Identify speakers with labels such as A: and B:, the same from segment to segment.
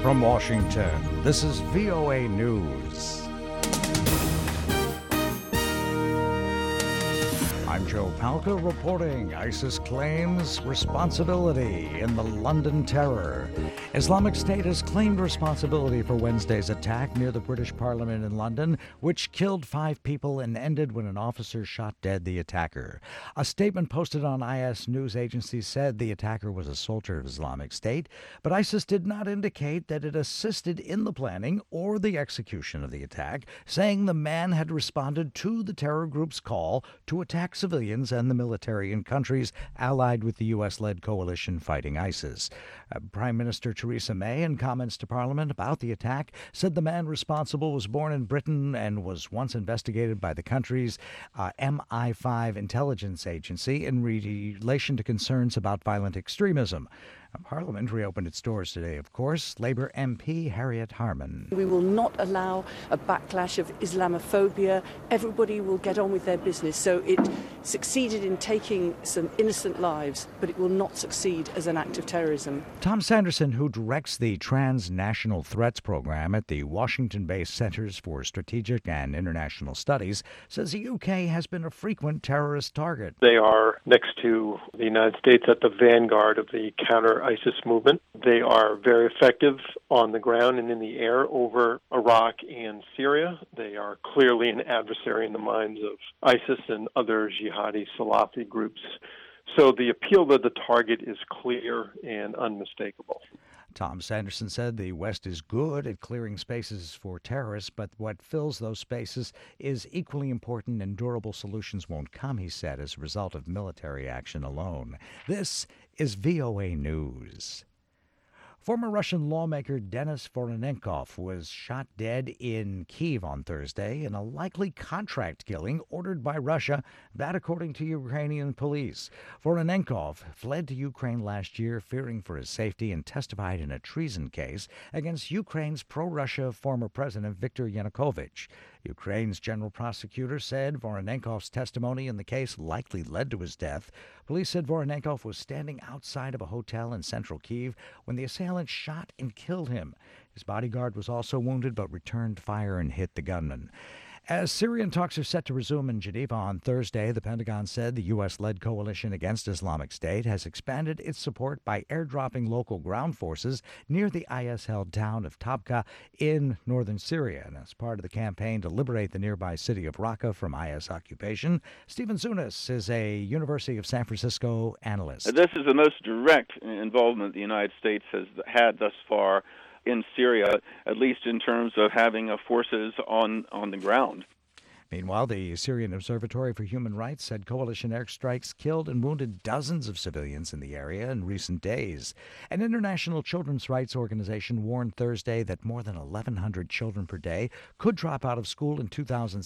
A: From Washington, this is VOA News. I'm Joe Palca reporting. ISIS claims responsibility in the London terror. Islamic State has claimed responsibility for Wednesday's attack near the British Parliament in London, which killed 5 people and ended when an officer shot dead the attacker. A statement posted on IS news agency said the attacker was a soldier of Islamic State, but ISIS did not indicate that it assisted in the planning or the execution of the attack, saying the man had responded to the terror group's call to attack civilians and the military in countries allied with the U.S.-led coalition fighting ISIS. Prime Minister Theresa May, in comments to Parliament about the attack, said the man responsible was born in Britain and was once investigated by the country's MI5 intelligence agency in relation to concerns about violent extremism. Parliament reopened its doors today, of course. Labour MP Harriet Harman.
B: We will not allow a backlash of Islamophobia. Everybody will get on with their business. So it succeeded in taking some innocent lives, but it will not succeed as an act of terrorism.
A: Tom Sanderson, who directs the Transnational Threats Program at the Washington-based Centers for Strategic and International Studies, says the UK has been a frequent terrorist target.
C: They are next to the United States at the vanguard of the counter-ISIS movement. They are very effective on the ground and in the air over Iraq and Syria. They are clearly an adversary in the minds of ISIS and other jihadi Salafi groups. So the appeal to the target is clear and unmistakable.
A: Tom Sanderson said the West is good at clearing spaces for terrorists, but what fills those spaces is equally important, and durable solutions won't come, he said, as a result of military action alone. This is VOA News. Former Russian lawmaker Denis Voronenkov was shot dead in Kyiv on Thursday in a likely contract killing ordered by Russia, that according to Ukrainian police. Voronenkov fled to Ukraine last year, fearing for his safety, and testified in a treason case against Ukraine's pro-Russia former president Viktor Yanukovych. Ukraine's general prosecutor said Voronenkov's testimony in the case likely led to his death. Police said Voronenkov was standing outside of a hotel in central Kyiv when the assailant shot and killed him. His bodyguard was also wounded but returned fire and hit the gunman. As Syrian talks are set to resume in Geneva on Thursday, the Pentagon said the U.S.-led coalition against Islamic State has expanded its support by airdropping local ground forces near the IS-held town of Tabqa in northern Syria. And as part of the campaign to liberate the nearby city of Raqqa from IS occupation, Stephen Zunis is a University of San Francisco analyst.
D: This is the most direct involvement the United States has had thus far in Syria, at least in terms of having forces on the ground.
A: Meanwhile, the Syrian Observatory for Human Rights said coalition airstrikes killed and wounded dozens of civilians in the area in recent days. An international children's rights organization warned Thursday that more than 1,100 children per day could drop out of school in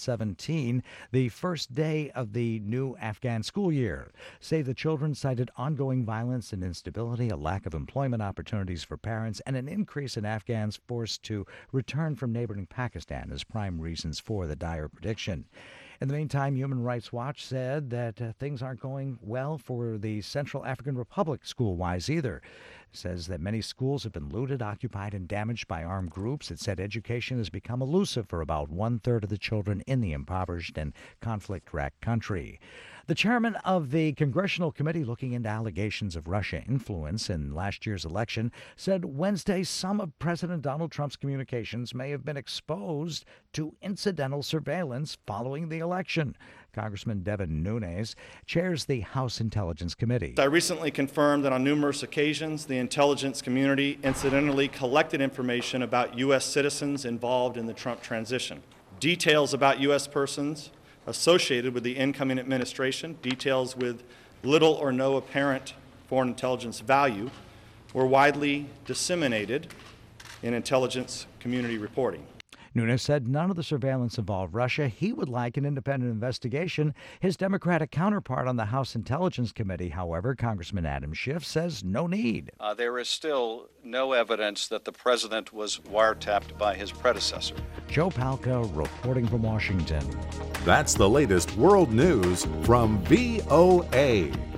A: 2017, the first day of the new Afghan school year. Save the Children cited ongoing violence and instability, a lack of employment opportunities for parents, and an increase in Afghans forced to return from neighboring Pakistan as prime reasons for the dire prediction. In the meantime, Human Rights Watch said that things aren't going well for the Central African Republic school-wise either. It says that many schools have been looted, occupied, and damaged by armed groups. It said education has become elusive for about one-third of the children in the impoverished and conflict-racked country. The chairman of the Congressional Committee looking into allegations of Russia influence in last year's election said Wednesday some of President Donald Trump's communications may have been exposed to incidental surveillance following the election. Congressman Devin Nunes chairs the House Intelligence Committee.
E: I recently confirmed that on numerous occasions the intelligence community incidentally collected information about U.S. citizens involved in the Trump transition. Details about U.S. persons associated with the incoming administration, details with little or no apparent foreign intelligence value, were widely disseminated in intelligence community reporting.
A: Nunes said none of the surveillance involved Russia. He would like an independent investigation. His Democratic counterpart on the House Intelligence Committee, however, Congressman Adam Schiff, says no need.
F: There is still no evidence that the president was wiretapped by his predecessor.
A: Joe Palca reporting from Washington.
G: That's the latest world news from VOA.